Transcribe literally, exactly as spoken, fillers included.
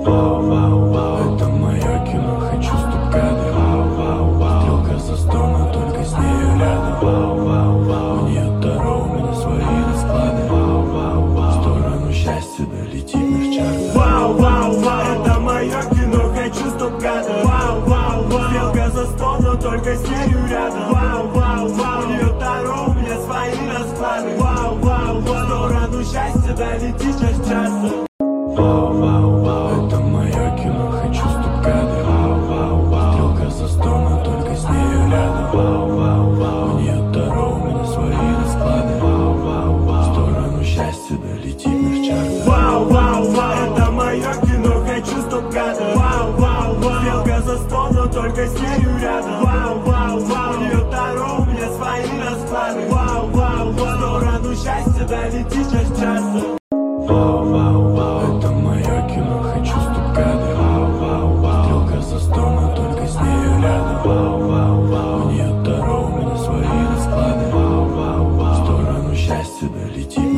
Вау, вау, вау, это мое кино, хочу стукады. Вау, вау, вау, стрелка за сто, но только с нею рядом. Вау, вау, вау, у нее таро, у меня свои расклады. Вау, вау, вау, в сторону счастья долетит наш чарт. Вау, вау, вау, это мое кино, хочу стукады. Вау, вау, вау, стрелка за сто, но только с нею рядом. Вау, вау, вау, у нее таро, у меня свои расклады. Вау, вау, вау, в сторону счастья долетит час часа. Вау, вау, вау, это мое кино, хочу стукады. Вау, вау, вау, стрелка за сто, но только с нею рядом. Вау, вау, вау, у нее таро, у меня свои расклады. Вау, вау, вау, в сторону счастья долетит наш чарт. Вау, вау, вау, это мое кино, хочу стукады. Вау, вау, вау, стрелка за сто, но только с нею рядом. Вау, вау, вау, у нее таро, у меня свои расклады. Вау, вау, вау, в сторону счастья долетит час часа. Вау, вау, вау, это мое кино, хочу стукады. Вау, вау, вау, стрелка за сто, но только с нею рядом. Вау, вау, вау, у нее таро, у меня свои расклады. Вау, вау, вау, в сторону счастья долетит.